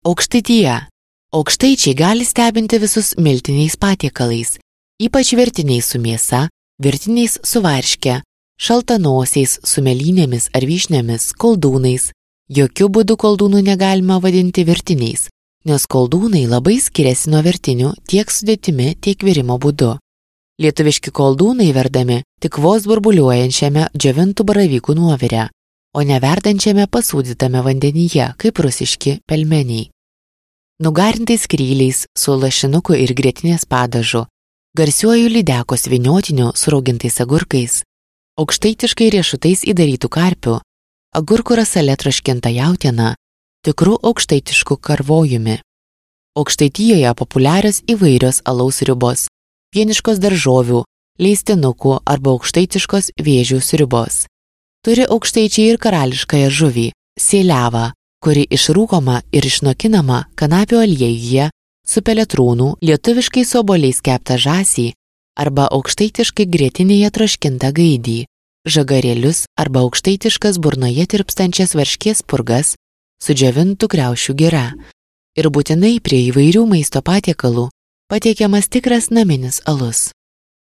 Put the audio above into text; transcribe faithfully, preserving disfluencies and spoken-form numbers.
Aukštaitija. Aukštaičiai gali stebinti visus miltiniais patiekalais, ypač virtiniais su mėsa, virtiniais su varške, šaltanosiais su mėlynėmis ar vyšnėmis, koldūnais. Jokių būdų koldūnų negalima vadinti virtiniais, nes koldūnai labai skiriasi nuo virtinių tiek sudėtimi, tiek virimo būdu. Lietuviški koldūnai verdami tik vos burbuliuojančiame džiovintų baravykų nuovire, o neverdančiame pasūdytame vandenyje, kaip rusiški pelmeniai. Nugarintais kryliais su lašinuku ir grietinės padažu, garsiuoju lydekos vyniotiniu su raugintais agurkais, aukštaitiškai riešutais įdarytų karpių, agurkų rasale troškinta jautiena, tikrų aukštaitiškų karvojumi. Aukštaitijoje populiarios įvairios alaus sriubos, pieniškos daržovių, leistinukų arba aukštaitiškos vėžių sriubos. Turi aukštaičiai ir karališkąją žuvį, sėliavą, kuri išrūkoma ir išnokinama kanapių aliejuje su peletrūnų, lietuviškai su obuoliais keptą žąsį arba aukštaitiškai grietinėje troškintą gaidį, žagarėlius arba aukštaitiškas burnoje tirpstančias varškės purgas su džiovintų kriaušių gira. Ir būtinai prie įvairių maisto patiekalų patiekiamas tikras naminis alus.